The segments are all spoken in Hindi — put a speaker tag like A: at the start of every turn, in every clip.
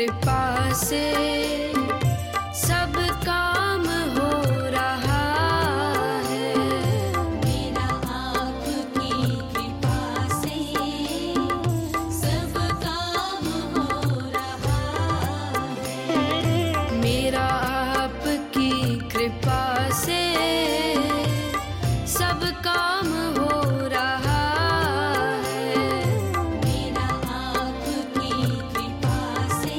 A: कृपा से सब काम हो रहा है।
B: मेरा आपकी कृपा से सब काम हो रहा है।
A: मेरा आपकी कृपा से सब काम हो रहा है।
B: मेरा आपकी कृपा से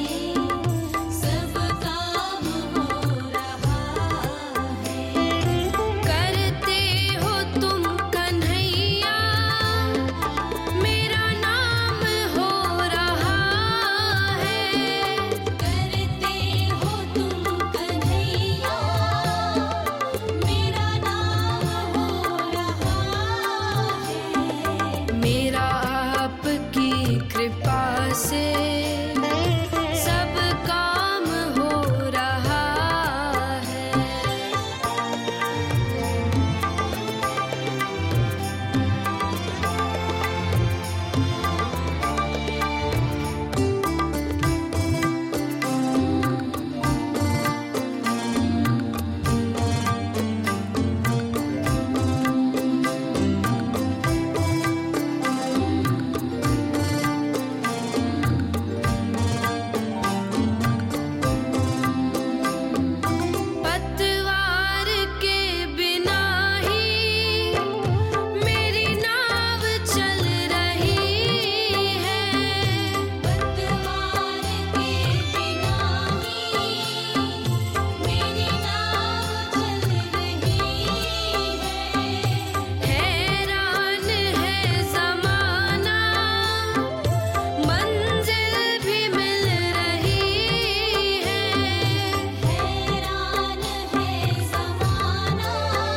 B: सब काम हो रहा है।
A: करते हो तुम कन्हैया मेरा नाम हो रहा है।
B: करते हो तुम कन्हैया मेरा नाम हो रहा है।
A: मेरा आपकी कृपा से सब काम हो रहा है। पतवार के बिना ही मेरी नाव चल रही है।
B: पतवार के बिना ही मेरी नाव चल रही है।
A: हैरान है ज़माना मंजिल भी मिल रही है।
B: हैरान है ज़माना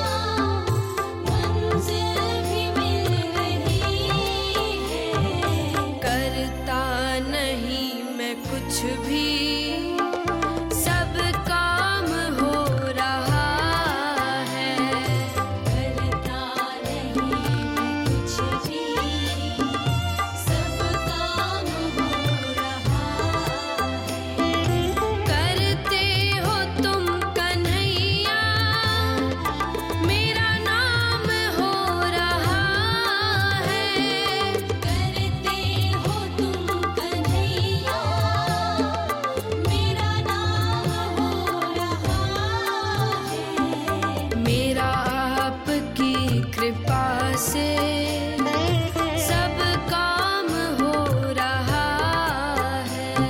B: मंजिल भी मिल रही है।
A: करता नहीं मैं कुछ भी सब काम हो रहा है।
B: करता नहीं मैं कुछ भी सब काम हो रहा है।
A: करते हो तुम कन्हैया मेरा नाम हो रहा है।
B: करते हो तुम कन्हैया मेरा नाम हो रहा है।
A: मेरा आपकी कृपा से सब काम हो रहा है।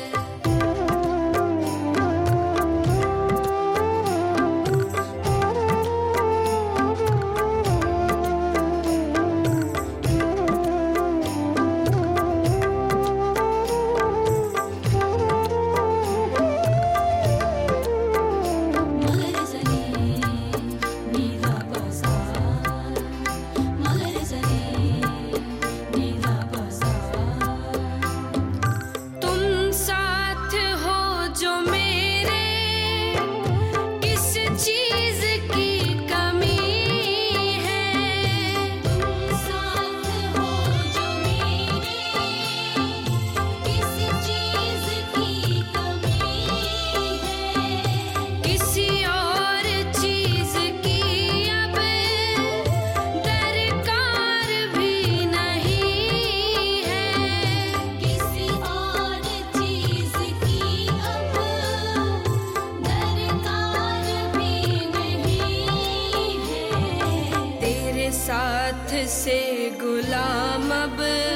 B: मगर जले मेरा बाजार, मगर जले मेरा बाजार।
A: तुम साथ हो जो मेरे किस चीज की कमी है।
B: तुम साथ हो जो मेरे किस चीज़ की कमी है।
A: किसी और चीज की अब दरकार भी नहीं है।
B: किसी और चीज़ की अब दरकार भी नहीं है।
A: तेरे साथ से गुलाम अब